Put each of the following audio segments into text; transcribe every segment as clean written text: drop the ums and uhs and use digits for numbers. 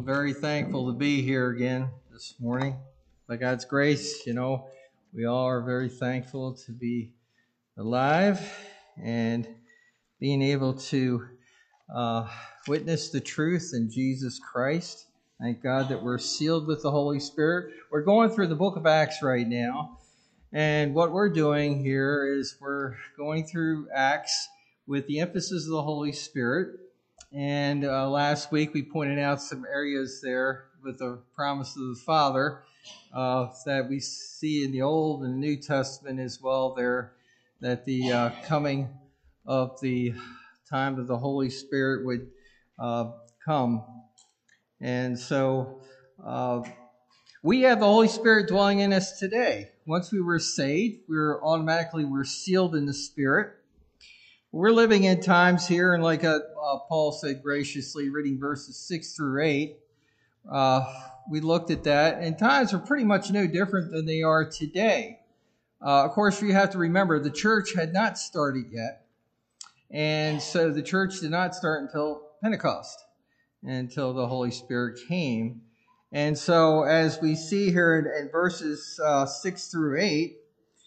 I'm very thankful to be here again this morning. By God's grace, we all are very thankful to be alive and being able to witness the truth in Jesus Christ. Thank God that we're sealed with the Holy Spirit. We're going through the book of Acts right now. And what we're doing here is we're going through Acts with the emphasis of the Holy Spirit. And last week we pointed out some areas there with the promise of the Father that we see in the Old and New Testament as well there, that the coming of the time of the Holy Spirit would come. And so we have the Holy Spirit dwelling in us today. Once we were saved, we're sealed in the Spirit. We're living in times here, and like Paul said graciously, reading verses 6 through 8, we looked at that, and times are pretty much no different than they are today. Of course, you have to remember, the church had not started yet, and so the church did not start until Pentecost, until the Holy Spirit came. And so, as we see here in verses 6 through 8,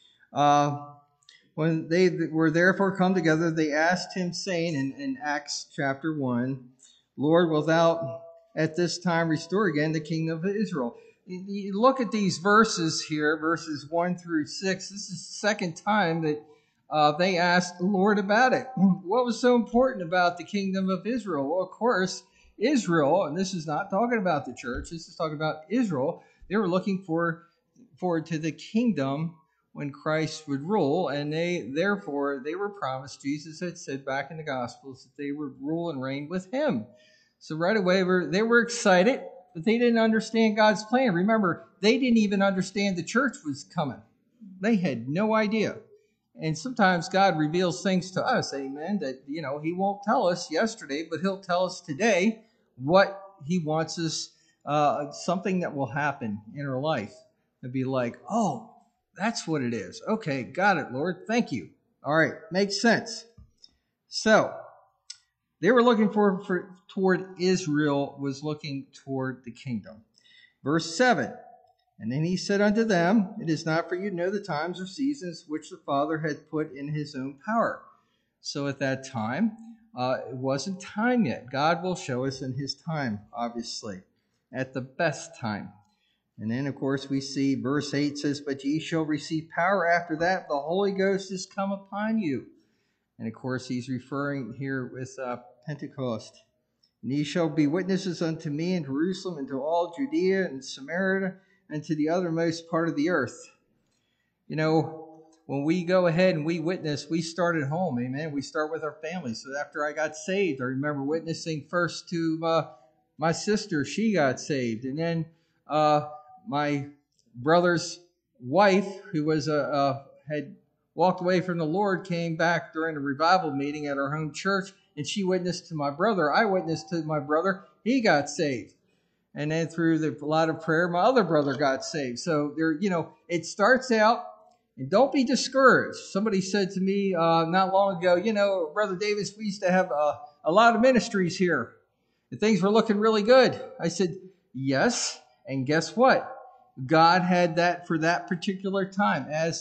when they were therefore come together, they asked him, saying in Acts chapter 1, Lord, wilt thou at this time restore again the kingdom of Israel? You look at these verses here, verses 1 through 6. This is the second time that they asked the Lord about it. What was so important about the kingdom of Israel? Well, of course, Israel, and this is not talking about the church, this is talking about Israel. They were looking forward to the kingdom when Christ would rule, and they were promised, Jesus had said back in the Gospels, that they would rule and reign with him. So right away, they were excited, but they didn't understand God's plan. Remember, they didn't even understand the church was coming. They had no idea. And sometimes God reveals things to us, amen, that, he won't tell us yesterday, but he'll tell us today what he wants us, something that will happen in our life. And be like, oh, that's what it is. Okay, got it, Lord. Thank you. All right, makes sense. So, they were looking toward Israel, was looking toward the kingdom. Verse 7, and then he said unto them, it is not for you to know the times or seasons which the Father had put in his own power. So at that time, it wasn't time yet. God will show us in his time, obviously, at the best time. And then, of course, we see verse 8 says, but ye shall receive power after that the Holy Ghost is come upon you. And, of course, he's referring here with Pentecost. And ye shall be witnesses unto me in Jerusalem, and to all Judea and Samaria, and to the uttermost part of the earth. When we go ahead and we witness, we start at home, amen. We start with our family. So after I got saved, I remember witnessing first to my sister. She got saved. And then my brother's wife, who was had walked away from the Lord, came back during a revival meeting at our home church, and she witnessed to my brother. I witnessed to my brother. He got saved. And then through a lot of prayer, my other brother got saved. So there, it starts out, and don't be discouraged. Somebody said to me not long ago, Brother Davis, we used to have a lot of ministries here, and things were looking really good. I said, yes, and guess what? God had that for that particular time, as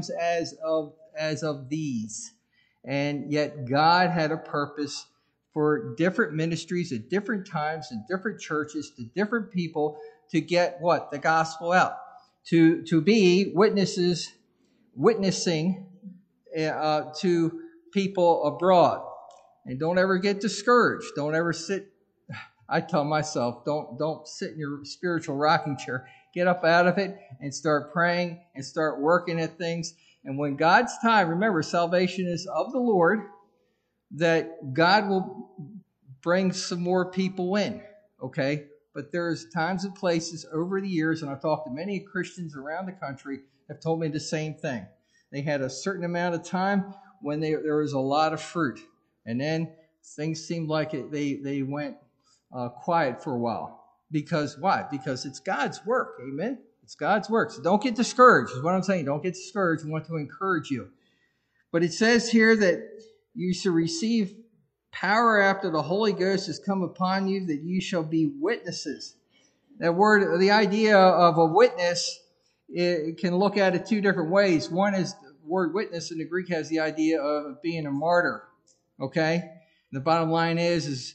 of these. And yet God had a purpose for different ministries at different times in different churches to different people to get what? The gospel out. To be witnessing to people abroad. And don't ever get discouraged. Don't ever sit. I tell myself, don't sit in your spiritual rocking chair. Get up out of it and start praying and start working at things. And when God's time, remember, salvation is of the Lord, that God will bring some more people in, okay? But there's times and places over the years, and I've talked to many Christians around the country, have told me the same thing. They had a certain amount of time when there was a lot of fruit. And then things seemed like they went quiet for a while. Because why? Because it's God's work. Amen? It's God's work. So don't get discouraged is what I'm saying. Don't get discouraged. I want to encourage you. But it says here that you should receive power after the Holy Ghost has come upon you, that you shall be witnesses. That word, the idea of a witness, it can look at it two different ways. One is the word witness in the Greek has the idea of being a martyr. Okay? The bottom line is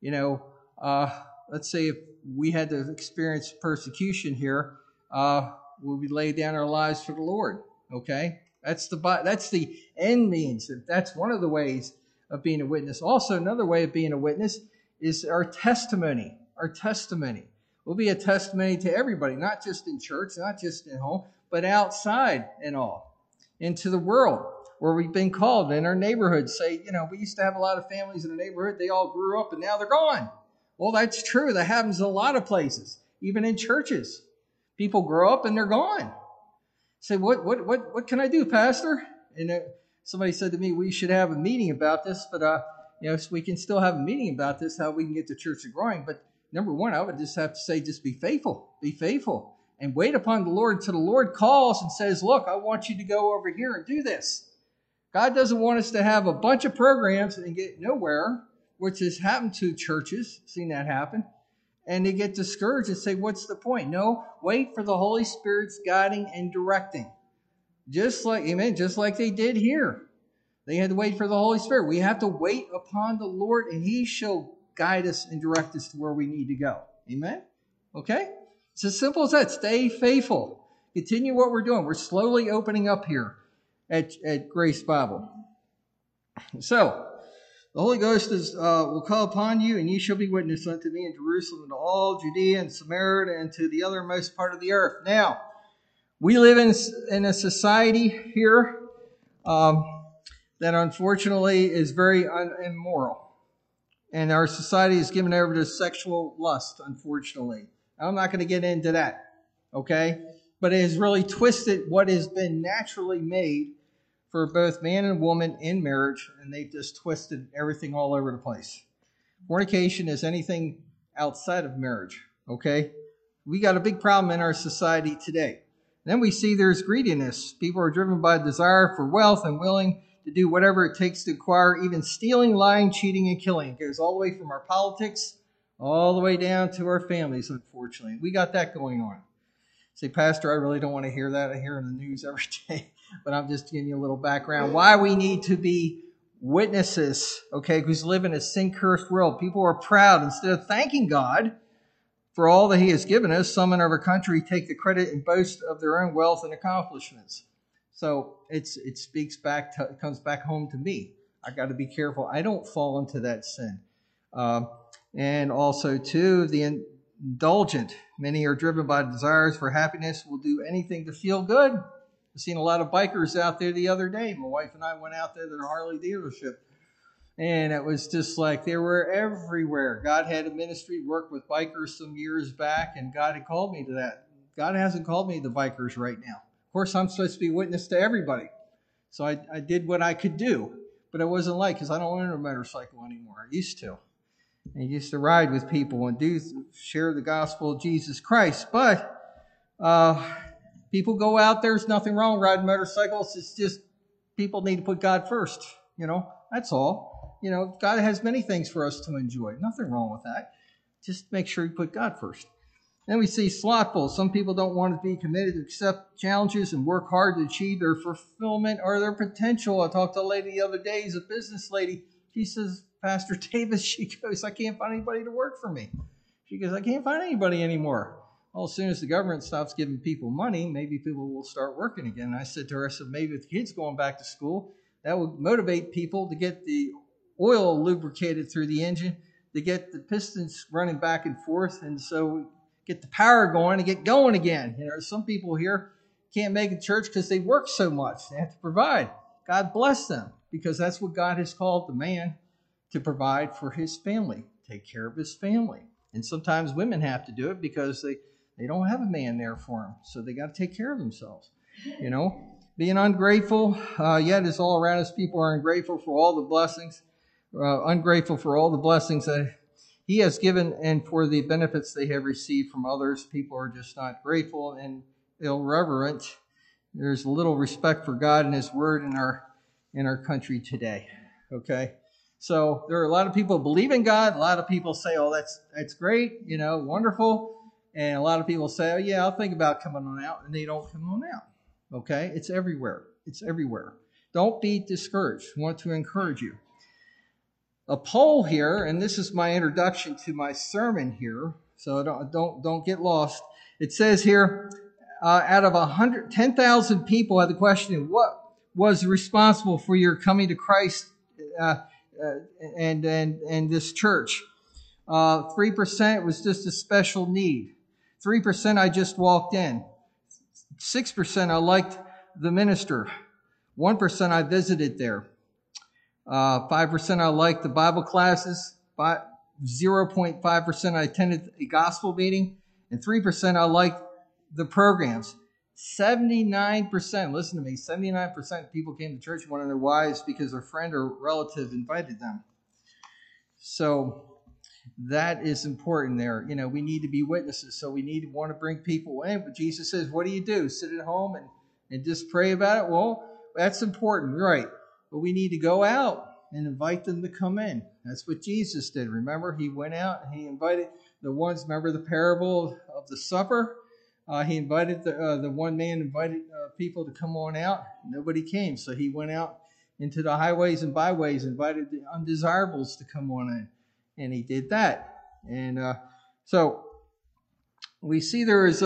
let's say if we had to experience persecution here, we lay down our lives for the Lord. Okay? That's the end means. That's one of the ways of being a witness. Also, another way of being a witness is our testimony. Our testimony. We'll be a testimony to everybody, not just in church, not just in home, but outside and all, into the world where we've been called in our neighborhood. Say, we used to have a lot of families in the neighborhood. They all grew up and now they're gone. Well, that's true. That happens in a lot of places, even in churches. People grow up and they're gone. Say, what can I do, Pastor? And somebody said to me, we should have a meeting about this, but so we can still have a meeting about this, how we can get the church growing. But number one, I would just have to say, just be faithful, and wait upon the Lord until the Lord calls and says, look, I want you to go over here and do this. God doesn't want us to have a bunch of programs and get nowhere, which has happened to churches, seen that happen, and they get discouraged and say, what's the point? No, wait for the Holy Spirit's guiding and directing. Just like they did here. They had to wait for the Holy Spirit. We have to wait upon the Lord, and He shall guide us and direct us to where we need to go. Amen? Okay? It's as simple as that. Stay faithful. Continue what we're doing. We're slowly opening up here at Grace Bible. So, the Holy Ghost will come upon you, and ye shall be witnesses unto me in Jerusalem, and to all Judea and Samaria, and to the othermost part of the earth. Now, we live in a society here that unfortunately is very immoral. And our society is given over to sexual lust, unfortunately. I'm not going to get into that, okay? But it has really twisted what has been naturally made for both man and woman in marriage, and they've just twisted everything all over the place. Fornication is anything outside of marriage, okay? We got a big problem in our society today. Then we see there's greediness. People are driven by desire for wealth and willing to do whatever it takes to acquire, even stealing, lying, cheating, and killing. It goes all the way from our politics all the way down to our families, unfortunately. We got that going on. Say, Pastor, I really don't want to hear that. I hear in the news every day. But I'm just giving you a little background. Why we need to be witnesses, okay, because we live in a sin-cursed world. People are proud. Instead of thanking God for all that He has given us, some in our country take the credit and boast of their own wealth and accomplishments. So it comes back home to me. I got to be careful. I don't fall into that sin. And also, too, the indulgent. Many are driven by desires for happiness, will do anything to feel good. I've seen a lot of bikers out there the other day. My wife and I went out there to the Harley dealership. And it was just like they were everywhere. God had a ministry, worked with bikers some years back, and God had called me to that. God hasn't called me to bikers right now. Of course, I'm supposed to be witness to everybody. So I did what I could do. But it wasn't like, because I don't own a motorcycle anymore. I used to. And I used to ride with people and share the gospel of Jesus Christ. But people go out there. There's nothing wrong with riding motorcycles. It's just people need to put God first. That's all. God has many things for us to enjoy. Nothing wrong with that. Just make sure you put God first. Then we see slothful. Some people don't want to be committed to accept challenges and work hard to achieve their fulfillment or their potential. I talked to a lady the other day, who's a business lady. She says, Pastor Davis, she goes, I can't find anybody to work for me. She goes, I can't find anybody anymore. Well, as soon as the government stops giving people money, maybe people will start working again. And I said to her, maybe with kids going back to school, that would motivate people to get the oil lubricated through the engine, to get the pistons running back and forth, and so get the power going and get going again. Some people here can't make it to church because they work so much. They have to provide. God bless them, because that's what God has called the man to provide for his family, take care of his family. And sometimes women have to do it because they don't have a man there for them, so they got to take care of themselves. Being ungrateful, yet is all around us. People are ungrateful for all the blessings, ungrateful for all the blessings that He has given and for the benefits they have received from others. People are just not grateful and irreverent. There's little respect for God and His Word in our country today. Okay, So there are a lot of people who believe in God. A lot of people say, oh, that's great, wonderful. And a lot of people say, oh, yeah, I'll think about coming on out. And they don't come on out. Okay? It's everywhere. It's everywhere. Don't be discouraged. I want to encourage you. A poll here, and this is my introduction to my sermon here, so don't get lost. It says here, out of 10,000 people had the question, what was responsible for your coming to Christ and this church? 3% was just a special need. 3% I just walked in. 6% I liked the minister. 1% I visited there. 5% I liked the Bible classes. 0.5% I attended a gospel meeting. And 3% I liked the programs. 79%, listen to me, 79% of people came to church and wanted their wives because their friend or relative invited them. So that is important there. We need to be witnesses. So we want to bring people in. But Jesus says, what do? Sit at home and just pray about it? Well, that's important, right? But we need to go out and invite them to come in. That's what Jesus did. Remember, he went out and he invited the ones, remember the parable of the supper? He invited the one man invited people to come on out. Nobody came. So he went out into the highways and byways, invited the undesirables to come on in. And he did that. And so we see there is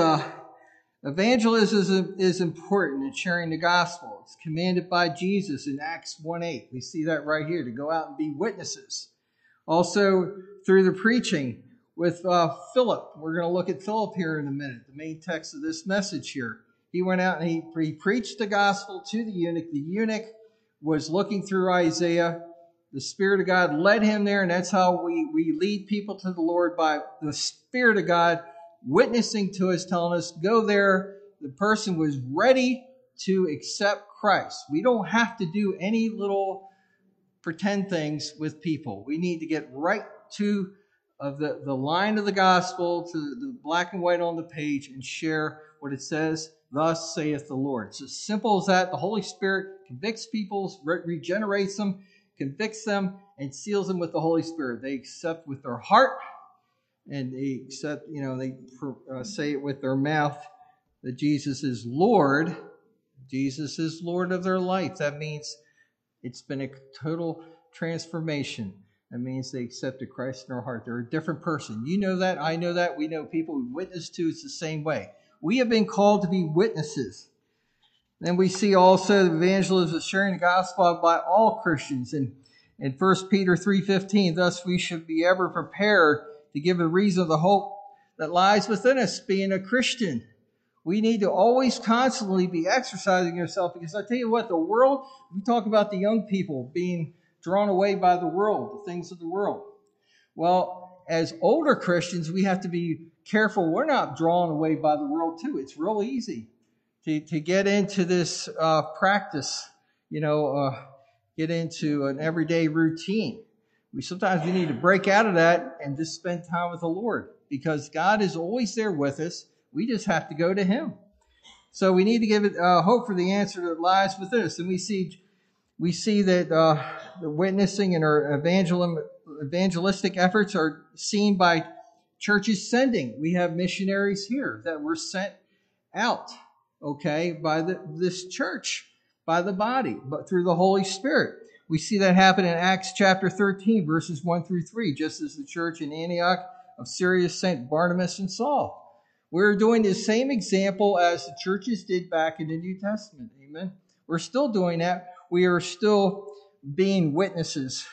evangelism is important in sharing the gospel. It's commanded by Jesus in Acts 1:8. We see that right here, to go out and be witnesses. Also through the preaching with Philip. We're going to look at Philip here in a minute, the main text of this message here. He went out and he preached the gospel to the eunuch. The eunuch was looking through Isaiah. The Spirit of God led him there, and that's how we lead people to the Lord, by the Spirit of God witnessing to us, telling us, go there. The person was ready to accept Christ. We don't have to do any little pretend things with people. We need to get right to the line of the gospel, to the black and white on the page, and share what it says, thus saith the Lord. It's as simple as that. The Holy Spirit convicts people, regenerates them, convicts them, and seals them with the Holy Spirit. They accept with their heart, and they accept, they say it with their mouth that Jesus is Lord. Jesus is Lord of their life. That means it's been a total transformation. That means they accepted Christ in their heart. They're a different person. You know that. I know that. We know people we witness to. It's the same way. We have been called to be witnesses. Then we see also the evangelism is sharing the gospel by all Christians. In 1 Peter 3:15, thus we should be ever prepared to give a reason of the hope that lies within us, being a Christian. We need to always constantly be exercising yourself, because I tell you what, the world, we talk about the young people being drawn away by the world, the things of the world. Well, as older Christians, we have to be careful we're not drawn away by the world too. It's real easy to get into this practice, get into an everyday routine. Sometimes we need to break out of that and just spend time with the Lord, because God is always there with us. We just have to go to Him. So we need to give it hope for the answer that lies within us. And we see that the witnessing and our evangelistic efforts are seen by churches sending. We have missionaries here that were sent out, by this church, by the body, but through the Holy Spirit. We see that happen in Acts chapter 13, verses 1 through 3, just as the church in Antioch of Syria sent Barnabas and Saul. We're doing the same example as the churches did back in the New Testament. Amen. We're still doing that. We are still being witnesses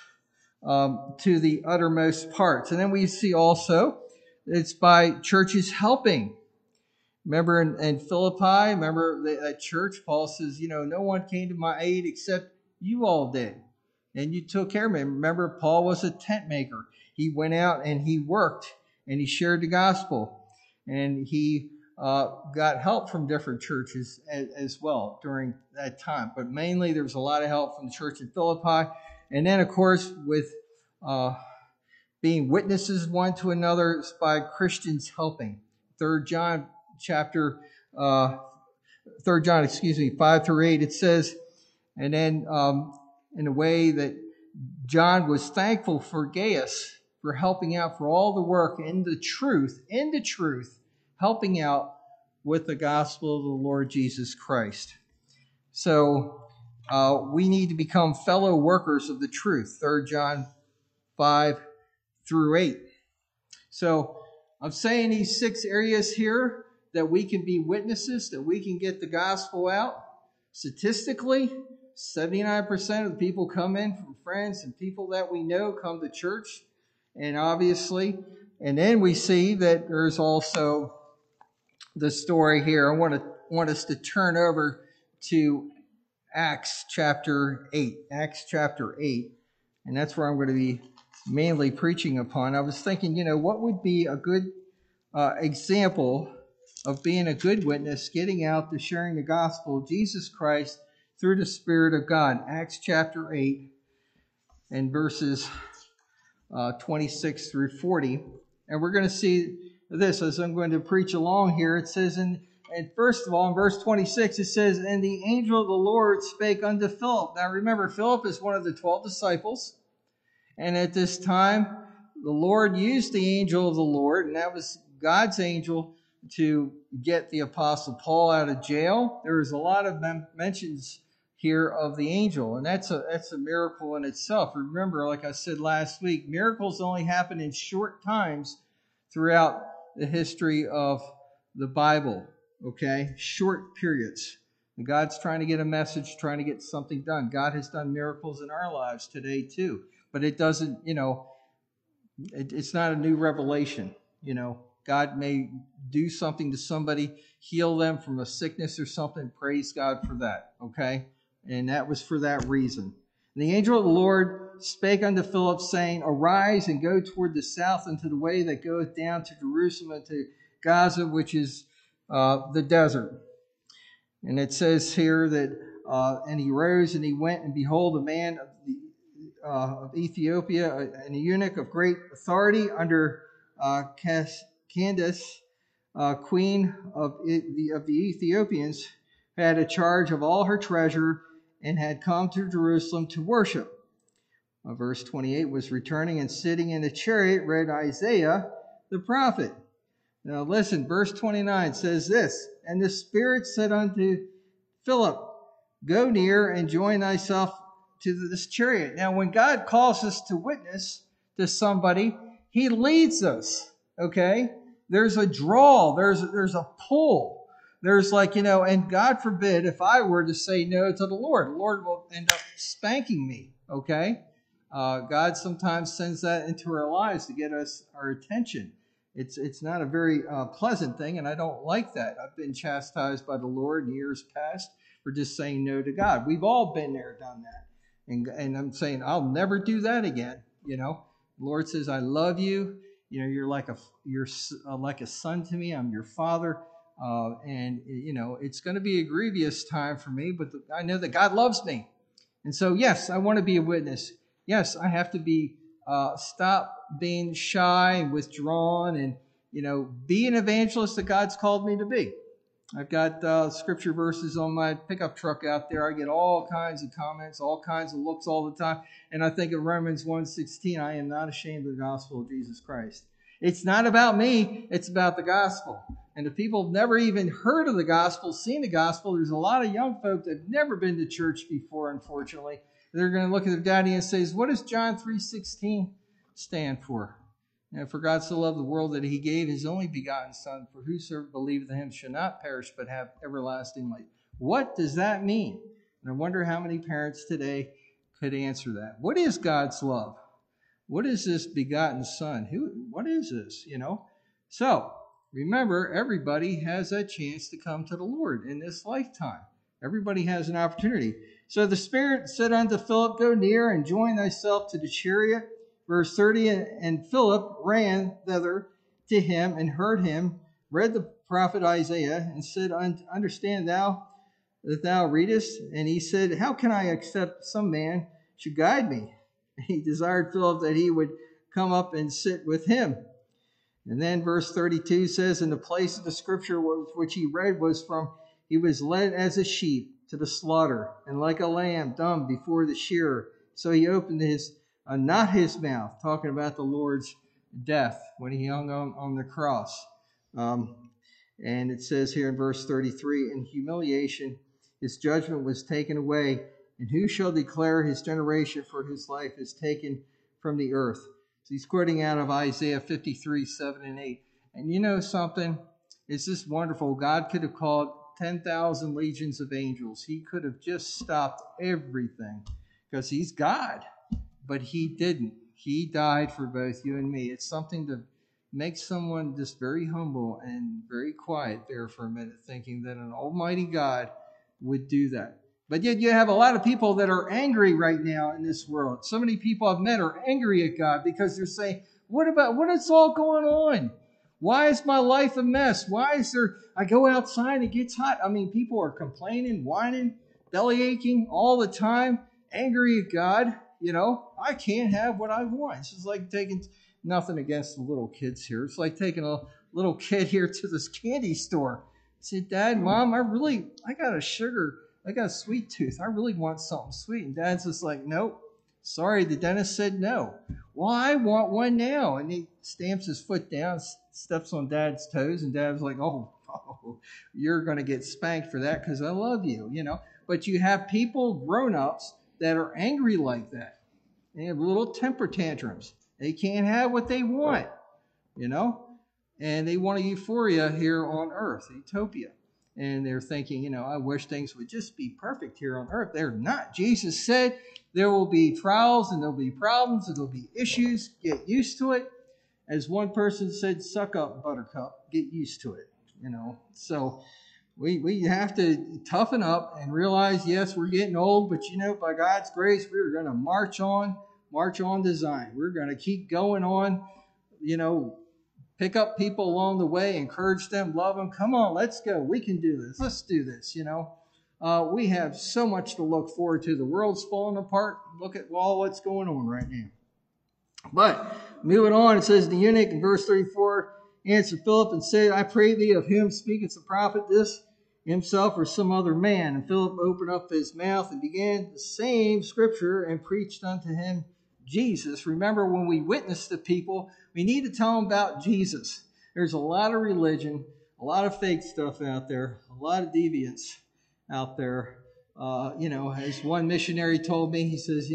to the uttermost parts. And then we see also it's by churches helping. Remember in Philippi, that church, Paul says, no one came to my aid except you all did. And you took care of me. Remember, Paul was a tent maker. He went out and he worked and he shared the gospel. And he got help from different churches as well during that time. But mainly there was a lot of help from the church in Philippi. And then, of course, with being witnesses one to another, it's by Christians helping. 3 John 5 through 8, it says, and then in a way that John was thankful for Gaius for helping out for all the work in the truth, helping out with the gospel of the Lord Jesus Christ. So we need to become fellow workers of the truth, 3 John 5 through 8. So I'm saying these 6 areas here that we can be witnesses, that we can get the gospel out. Statistically, 79% of the people come in from friends and people that we know come to church. And obviously, and then we see that there's also the story here. I want us to turn over to Acts chapter 8. Acts chapter 8. And that's where I'm going to be mainly preaching upon. I was thinking, what would be a good example of being a good witness, getting out to sharing the gospel of Jesus Christ through the Spirit of God. Acts chapter 8 and verses 26 through 40. And we're going to see this as I'm going to preach along here. It says, and first of all, in verse 26, it says, and the angel of the Lord spake unto Philip. Now remember, Philip is one of the 12 disciples. And at this time, the Lord used the angel of the Lord, and that was God's angel, to get the Apostle Paul out of jail. There is a lot of mentions here of the angel, and that's a miracle in itself. Remember, like I said last week, miracles only happen in short times throughout the history of the Bible, okay? Short periods. And God's trying to get a message, trying to get something done. God has done miracles in our lives today too, but it doesn't, it's not a new revelation, God may do something to somebody, heal them from a sickness or something. Praise God for that, okay? And that was for that reason. And the angel of the Lord spake unto Philip, saying, arise and go toward the south into the way that goeth down to Jerusalem and to Gaza, which is the desert. And it says here that, and he rose and he went, and behold, a man of Ethiopia, and a eunuch of great authority under Candace, queen of the Ethiopians, had a charge of all her treasure and had come to Jerusalem to worship. Verse 28 was returning and sitting in a chariot, read Isaiah the prophet. Now listen, verse 29 says this, and the Spirit said unto Philip, go near and join thyself to this chariot. Now when God calls us to witness to somebody, he leads us. Okay, there's a draw, there's a pull, there's and God forbid if I were to say no to the Lord will end up spanking me. Okay, God sometimes sends that into our lives to get our attention. It's not a very pleasant thing, and I don't like that. I've been chastised by the Lord in years past for just saying no to God. We've all been there, done that, and I'm saying I'll never do that again. The Lord says, I love you. You're like a son to me. I'm your father. And it's going to be a grievous time for me, but I know that God loves me. And so, yes, I want to be a witness. Yes, I have to be, stop being shy and withdrawn and, be an evangelist that God's called me to be. I've got scripture verses on my pickup truck out there. I get all kinds of comments, all kinds of looks all the time. And I think of Romans 1:16, I am not ashamed of the gospel of Jesus Christ. It's not about me. It's about the gospel. And if people have never even heard of the gospel, seen the gospel, there's a lot of young folk that have never been to church before, unfortunately. They're going to look at their daddy and say, what does John 3:16 stand for? And for God so loved the world that he gave his only begotten Son, for whosoever believeth in him shall not perish but have everlasting life. What does that mean? And I wonder how many parents today could answer that. What is God's love? What is this begotten Son? What is this? So remember, everybody has a chance to come to the Lord in this lifetime. Everybody has an opportunity. So the Spirit said unto Philip, go near and join thyself to the chariot. Verse 30, and Philip ran thither to him and heard him, read the prophet Isaiah, and said, understand thou that thou readest? And he said, how can I accept some man should guide me? And he desired Philip that he would come up and sit with him. And then verse 32 says, and the place of the scripture which he read was from, he was led as a sheep to the slaughter, and like a lamb dumb before the shearer. So he opened his not his mouth, talking about the Lord's death when he hung on the cross. And it says here in verse 33, in humiliation, his judgment was taken away. And who shall declare his generation, for his life is taken from the earth? So he's quoting out of Isaiah 53, 7 and 8. And you know something? It's just wonderful. God could have called 10,000 legions of angels. He could have just stopped everything because he's God. But he didn't. He died for both you and me. It's something to make someone just very humble and very quiet there for a minute, thinking that an almighty God would do that. But yet you have a lot of people that are angry right now in this world. So many people I've met are angry at God because they're saying, what is all going on? Why is my life a mess? Why is there, I go outside, it gets hot. I mean, people are complaining, whining, belly aching all the time, angry at God. You know, I can't have what I want. It's just like taking, nothing against the little kids here. It's like taking a little kid here to this candy store. I said, Dad, Mom, I got a sweet tooth. I really want something sweet. And Dad's just like, nope. Sorry, the dentist said no. Well, I want one now. And he stamps his foot down, steps on Dad's toes, and Dad's like, oh, you're going to get spanked for that because I love you, you know. But you have people, grown-ups, that are angry like that. They have little temper tantrums. They can't have what they want, you know. And they want a euphoria here on earth, utopia. And they're thinking, you know, I wish things would just be perfect here on earth. They're not. Jesus said there will be trials and there'll be problems and there'll be issues. Get used to it. As one person said, suck up, buttercup. Get used to it, you know. So we have to toughen up and realize, yes, we're getting old, but, you know, by God's grace, we're going to march on design. We're going to keep going on, you know, pick up people along the way, encourage them, love them. Come on, let's go. We can do this. Let's do this, you know. We have so much to look forward to. The world's falling apart. Look at all what's going on right now. But moving on, it says, the eunuch in verse 34 answered Philip and said, I pray thee, of whom speaketh the prophet, this himself or some other man? And Philip opened up his mouth and began the same scripture and preached unto him Jesus. Remember, when we witness to people, we need to tell them about Jesus. There's a lot of religion, a lot of fake stuff out there, a lot of deviance out there. You know, as one missionary told me, he says,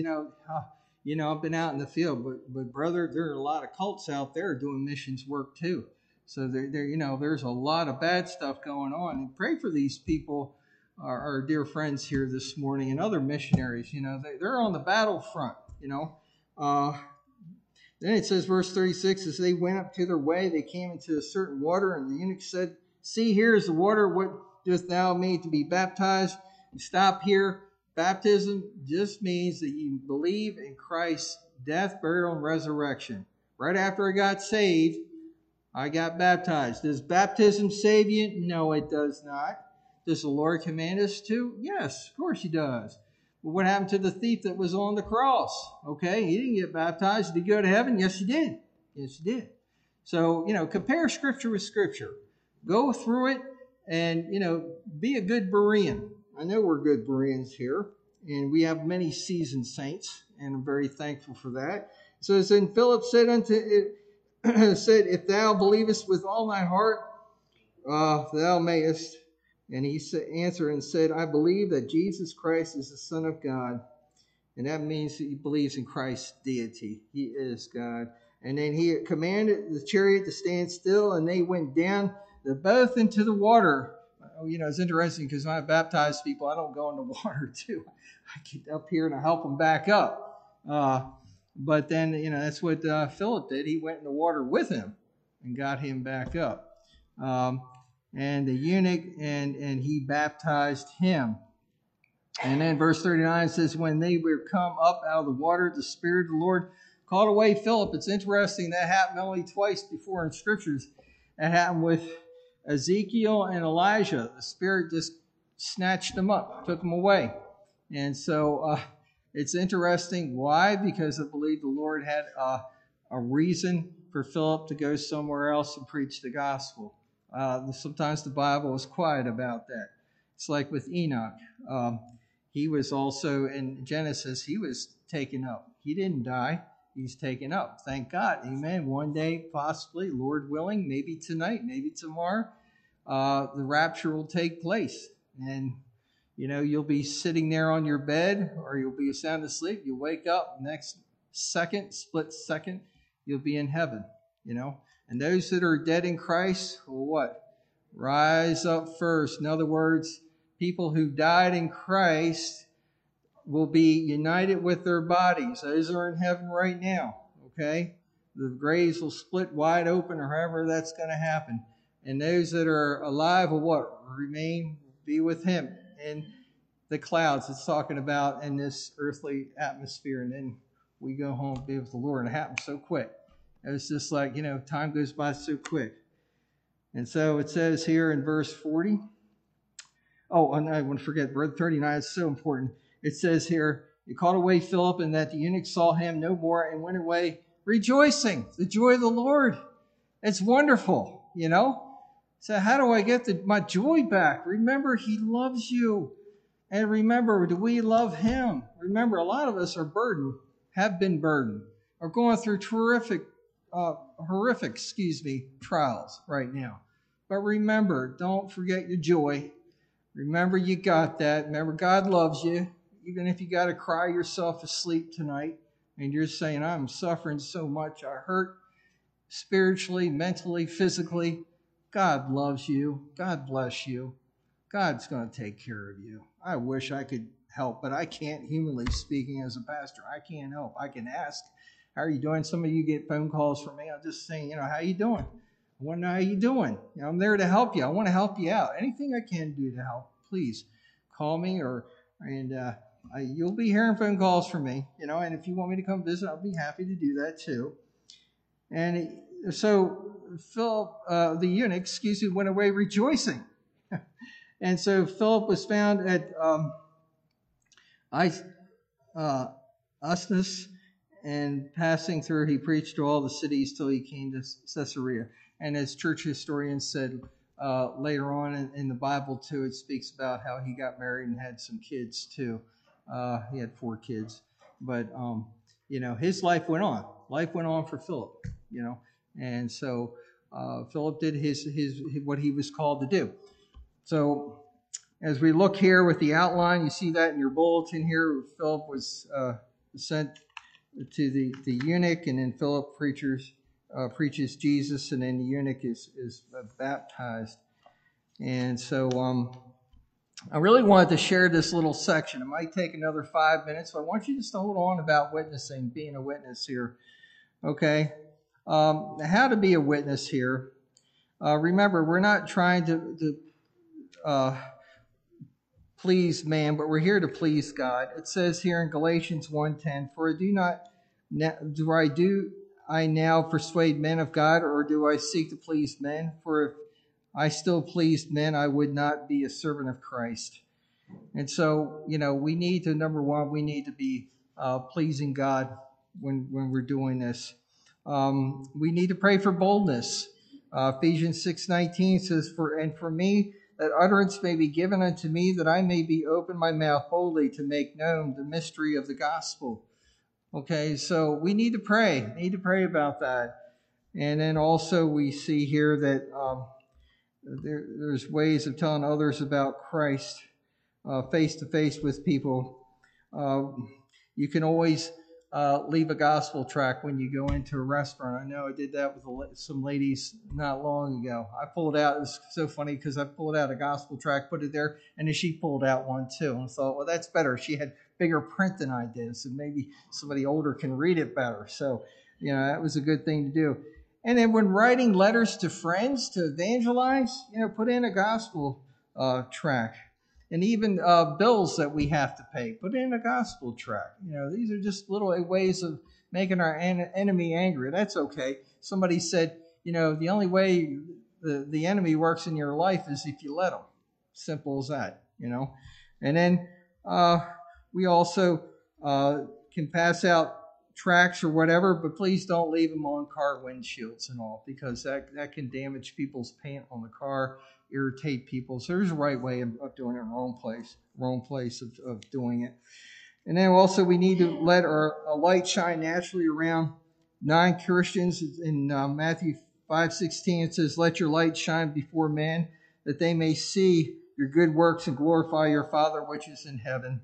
I've been out in the field, but brother, there are a lot of cults out there doing missions work too. So there's a lot of bad stuff going on. And pray for these people, our dear friends here this morning, and other missionaries. You know, they're on the battlefront. You know. Then it says, verse 36, as they went up to their way, they came into a certain water, and the eunuch said, see, here is the water. What dost thou mean to be baptized? You stop here. Baptism just means that you believe in Christ's death, burial, and resurrection. Right after I got saved, I got baptized. Does baptism save you? No, it does not. Does the Lord command us to? Yes, of course he does. But what happened to the thief that was on the cross? Okay, he didn't get baptized. Did he go to heaven? Yes, he did. Yes, he did. So, compare Scripture with Scripture. Go through it and, be a good Berean. I know we're good Bereans here, and we have many seasoned saints, and I'm very thankful for that. So it says, and Philip said unto it, said, if thou believest with all thy heart, thou mayest. And he answered and said, I believe that Jesus Christ is the Son of God. And that means he believes in Christ's deity. He is God. And then he commanded the chariot to stand still, and they went down both into the water. It's interesting because when I baptize people, I don't go in the water too. I get up here and I help them back up. But then, that's what Philip did. He went in the water with him and got him back up. And the eunuch, and he baptized him. And then verse 39 says, when they were come up out of the water, the Spirit of the Lord called away Philip. It's interesting that happened only twice before in Scriptures. That happened with Ezekiel and Elijah. The Spirit just snatched them up, took them away. And so it's interesting. Why? Because I believe the Lord had a reason for Philip to go somewhere else and preach the gospel. Sometimes the Bible is quiet about that. It's like with Enoch. He was also in Genesis, he was taken up. He didn't die. He's taken up. Thank God. Amen. One day, possibly, Lord willing, maybe tonight, maybe tomorrow, the rapture will take place. And, you'll be sitting there on your bed, or you'll be sound asleep. You wake up next second, split second, you'll be in heaven, And those that are dead in Christ will what? Rise up first. In other words, people who died in Christ will be united with their bodies. Those are in heaven right now, okay? The graves will split wide open, or however that's going to happen. And those that are alive will what? Remain, be with him in the clouds. It's talking about in this earthly atmosphere. And then we go home and be with the Lord. And it happens so quick. It's just like, time goes by so quick. And so it says here in verse 40. Oh, and I want to forget, verse 39 is so important. It says here, he called away Philip, and that the eunuch saw him no more and went away rejoicing. The joy of the Lord. It's wonderful, So how do I get my joy back? Remember, he loves you. And remember, do we love him? Remember, a lot of us are burdened, have been burdened, are going through horrific trials right now. But remember, don't forget your joy. Remember, you got that. Remember, God loves you. Even if you got to cry yourself asleep tonight and you're saying, I'm suffering so much, I hurt spiritually, mentally, physically. God loves you. God bless you. God's going to take care of you. I wish I could help, but I can't, humanly speaking, as a pastor. I can't help. I can ask, how are you doing? Some of you get phone calls from me. I'm just saying, how you doing? I want to know how you doing. I'm there to help you. I want to help you out. Anything I can do to help, please call me, you'll be hearing phone calls from me, and if you want me to come visit, I'll be happy to do that too. And so Philip, the eunuch, went away rejoicing. And so Philip was found at Asnos, and passing through, he preached to all the cities till he came to Caesarea. And as church historians said later on in the Bible too, it speaks about how he got married and had some kids too. He had 4 kids, but his life went on. Life went on for Philip, and so Philip did his what he was called to do. So as we look here with the outline, you see that in your bulletin here. Philip was sent to the eunuch, and then Philip preaches Jesus, and then the eunuch is baptized. And so I really wanted to share this little section. It might take another 5 minutes, but I want you just to hold on about witnessing, being a witness here. Okay? How to be a witness here. Remember, we're not trying to please man, but we're here to please God. It says here in Galatians 1:10, for do I now persuade men of God, or do I seek to please men? For if I still pleased men, I would not be a servant of Christ. And so, we need to, number one, we need to be pleasing God when we're doing this. We need to pray for boldness. Ephesians 6:19 says, for me, that utterance may be given unto me, that I may be open my mouth boldly to make known the mystery of the gospel. Okay, so we need to pray. About that. And then also we see here that there's ways of telling others about Christ face to face with people. You can always leave a gospel tract when you go into a restaurant. I know I did that with some ladies not long ago. I pulled out, it was so funny because I pulled out a gospel tract, put it there, and then she pulled out one too. And I thought, well, that's better. She had bigger print than I did, so maybe somebody older can read it better. So, that was a good thing to do. And then when writing letters to friends to evangelize, put in a gospel tract. And even bills that we have to pay, put in a gospel tract. These are just little ways of making our enemy angry. That's okay. Somebody said, the only way the enemy works in your life is if you let him. Simple as that, And then we also can pass out tracts or whatever, but please don't leave them on car windshields and all, because that can damage people's paint on the car, irritate people. So there's a right way of doing it, wrong place of doing it. And then also we need to let our light shine naturally around non-Christians. In Matthew 5:16, it says, "Let your light shine before men, that they may see your good works and glorify your Father which is in heaven."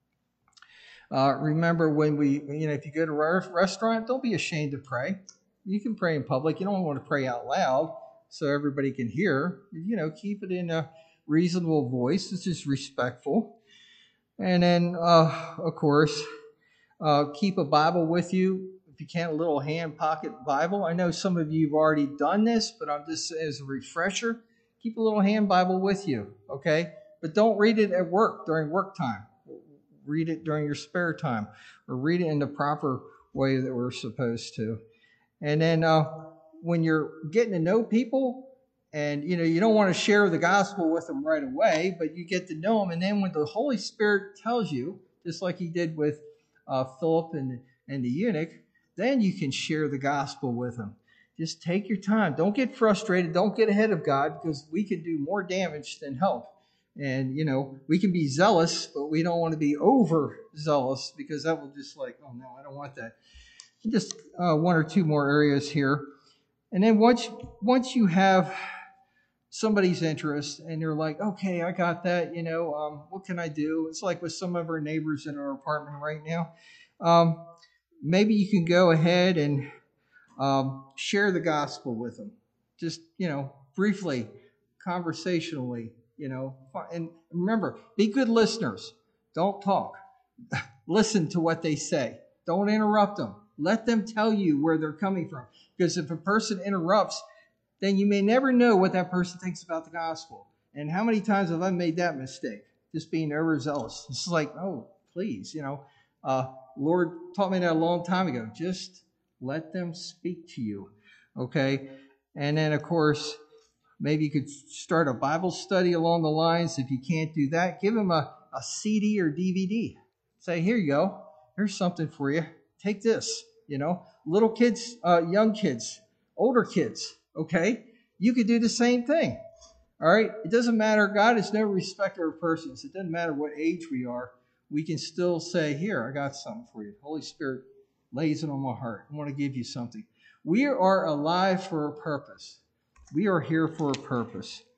Remember when if you go to a restaurant, don't be ashamed to pray. You can pray in public. You don't want to pray out loud so everybody can hear. Keep it in a reasonable voice. It's just respectful. And then, of course, keep a Bible with you. If you can, a little hand pocket Bible. I know some of you have already done this, but I'm just as a refresher. Keep a little hand Bible with you, okay? But don't read it at work during work time. Read it during your spare time, or read it in the proper way that we're supposed to. And then when you're getting to know people, and you don't want to share the gospel with them right away, but you get to know them, and then when the Holy Spirit tells you, just like He did with Philip and the eunuch, then you can share the gospel with them. Just take your time. Don't get frustrated. Don't get ahead of God, because we can do more damage than help. And, we can be zealous, but we don't want to be overzealous, because that will just oh no, I don't want that. Just one or two more areas here. And then once you have somebody's interest and they're like, okay, I got that, what can I do? It's like with some of our neighbors in our apartment right now. Maybe you can go ahead and share the gospel with them. Just, briefly, conversationally, and remember, be good listeners. Don't talk. Listen to what they say. Don't interrupt them. Let them tell you where they're coming from. Because if a person interrupts, then you may never know what that person thinks about the gospel. And how many times have I made that mistake? Just being overzealous. It's like, oh, please, Lord taught me that a long time ago. Just let them speak to you, okay? And then, of course, maybe you could start a Bible study along the lines. If you can't do that, give them a CD or DVD. Say, here you go. Here's something for you. Take this, Little kids, young kids, older kids, okay? You could do the same thing, all right? It doesn't matter. God is no respecter of persons. It doesn't matter what age we are. We can still say, here, I got something for you. Holy Spirit lays it on my heart. I want to give you something. We are alive for a purpose. We are here for a purpose.